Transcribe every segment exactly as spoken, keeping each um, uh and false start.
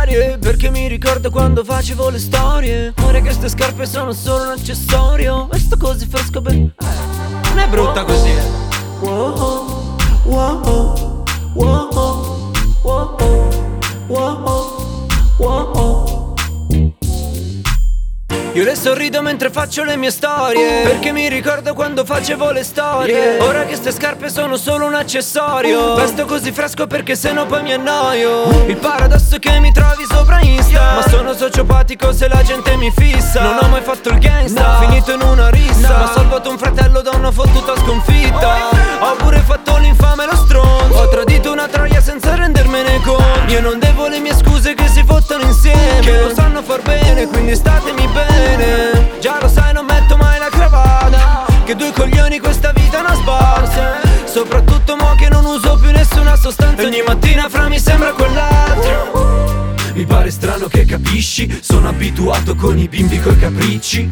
storie, perché mi ricordo quando facevo le storie. Ora che ste scarpe sono solo un accessorio e sto così fresco per... eh, non è brutta così. Wow, wow, wow, wow, wow, wow. Io le sorrido mentre faccio le mie storie, perché mi ricordo quando facevo le storie. Ora che ste scarpe sono solo un accessorio, vesto così fresco perché sennò poi mi annoio. Il paradosso è che mi trovi sopra Insta, ma sono sociopatico se la gente mi fissa. Non ho mai fatto il gangsta, finito in una rissa, ma ho salvato un fratello da una fottuta sconfitta. Ho pure fatto l'infame e lo stronzo, ho tradito una troia senza rendermene conto. Io non devo le mie scuse che si fottano insieme, che lo sanno far bene, quindi statemi bene. Già lo sai, non metto mai la cravatta, che due coglioni questa vita è una sbarsa. Soprattutto mo che non uso più nessuna sostanza, ogni mattina fra mi sembra quell'altro. Mi pare strano che capisci, sono abituato con i bimbi coi capricci.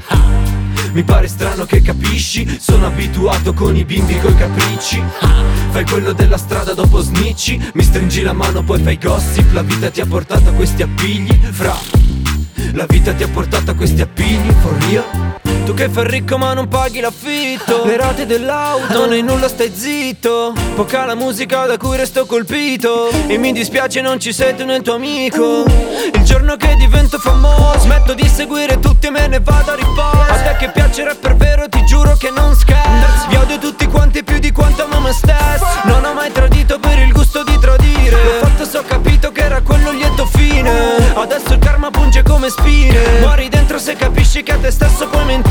Mi pare strano che capisci, sono abituato con i bimbi coi capricci. Fai quello della strada dopo snitchi, mi stringi la mano poi fai gossip. La vita ti ha portato a questi appigli, fra. La vita ti ha portato a questi appigli, for real. Tu che fai ricco ma non paghi l'affitto, le rate dell'auto, non hai nulla, stai zitto. Poca la musica da cui resto colpito, e mi dispiace non ci sei tu nel tuo amico. Il giorno che divento famoso smetto di seguire tutti e me ne vado a riposo. A te che piace il rapper vero ti giuro che non scherzo. Vi odio tutti quanti più di quanto amo me stesso. Non ho mai tradito per il gusto di tradire, l'ho fatto se ho capito che era quello il lieto fine. Adesso il karma punge come spine, muori dentro se capisci che a te stesso puoi mentire.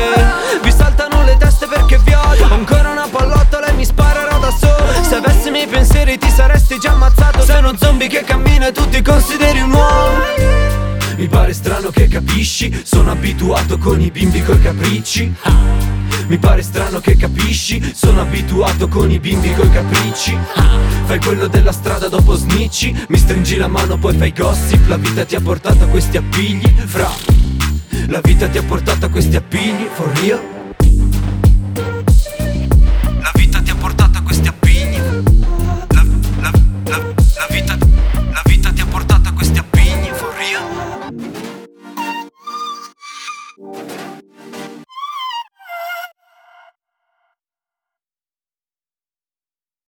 Vi saltano le teste perché vi odio, ancora una pallottola e mi sparerò da solo. Se avessi i miei pensieri ti saresti già ammazzato. Sei uno zombie che cammina e tu ti consideri un uomo. Mi pare strano che capisci, sono abituato con i bimbi coi capricci. Mi pare strano che capisci, sono abituato con i bimbi coi capricci. Fai quello della strada dopo snitchi, mi stringi la mano poi fai gossip. La vita ti ha portato a questi appigli, fra. La vita ti ha portato a questi appigli, for real.